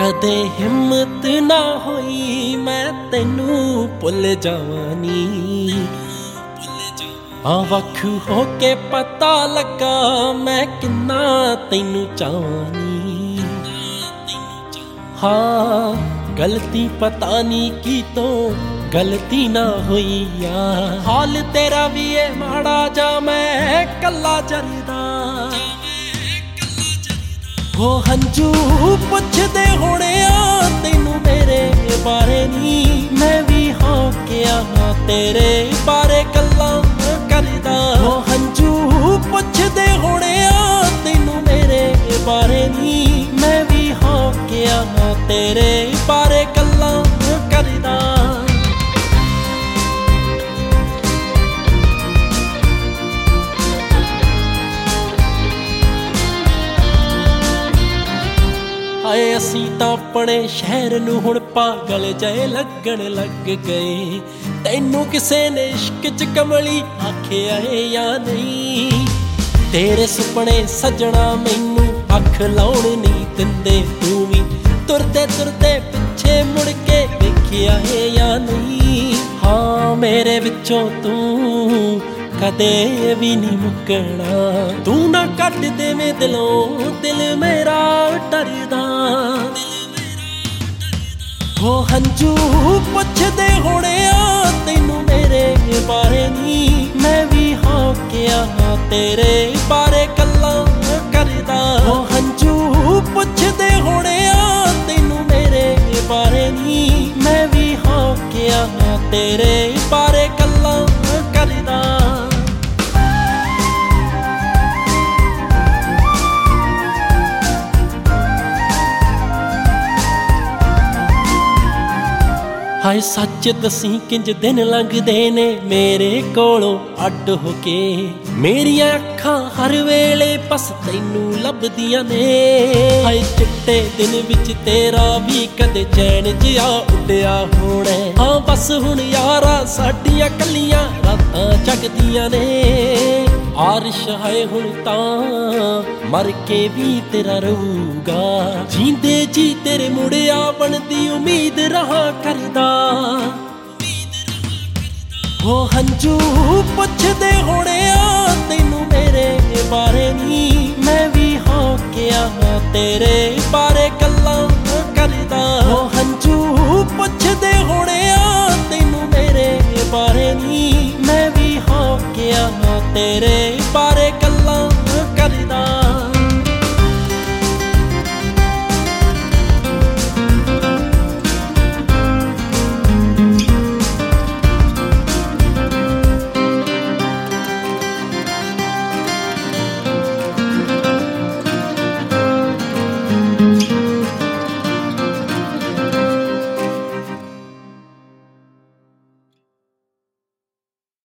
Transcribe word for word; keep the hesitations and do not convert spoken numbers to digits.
कदे हिम्मत ना होई मैं तेनू भुल जावां नी। हाँ वख होके पता लगा मैं किन्ना तैनू चाहां नी। हाँ गलती पता नहीं की तो गलती ना हुई या। हाल तेरा भी है माड़ा जा मैं कला जरदा। हो हंजू पुछदे होने आ तेनू मेरे बारे नी। मैं भी हाँ क्या तेरे बारे गल्लां करदा। हो हंजू पुछदे होने आ तेनू मेरे बारे नी। मैं भी हाँ क्या तेरे बारे गल्लां करदा। आए असी तां अपने शहर नूं हुण पागल जए लगन लग गए। तैनू किसे ने इश्क च कमली आखिया है या नहीं। तेरे सुपने सजना मैनू अख लाउण नहीं दिंदे। तू भी तुरदे तुरदे पिछे मुड़ के वेखिया है या नहीं। हाँ मेरे विचों तू कदे भी नहीं मुकना। तू ना कट देवे दिलों दिल मेरा डरदा। हो हंजू पुछदे होने आ तैनू मेरे बारे नी। मैं भी हाँ क्या तेरे बारे गल्लां करदा। हो हंजू पुछदे होने आ तैनू मेरे बारे नी। मैं भी हाँ क्या तेरे बारे गल्लां करदा। हाय सच दसी किंज दिन लंघदे ने मेरे कोलों अड होके। मेरियां अखां हर वेले बस तैनू लभदियां ने। हाय चिट्टे दिन विच तेरा भी कदे चैन जिहा उड्डिया होना। हाँ बस हुण यारा साडियां कलियां रातां जगदियां ने। आरिश है हुण तां मर के भी तेरा रहूगा। जींदे जी तेरे मुड़िया बनदी उम्मीद रहा करदा। हो हंजू पुछदे होने आ तैनू मेरे बारे नी। मैं भी हाँ क्या तेरे बारे गल्लां करदा। हो हंजू पुछदे होने आ तैनू मेरे बारे नी। मैं भी हाँ क्या तेरे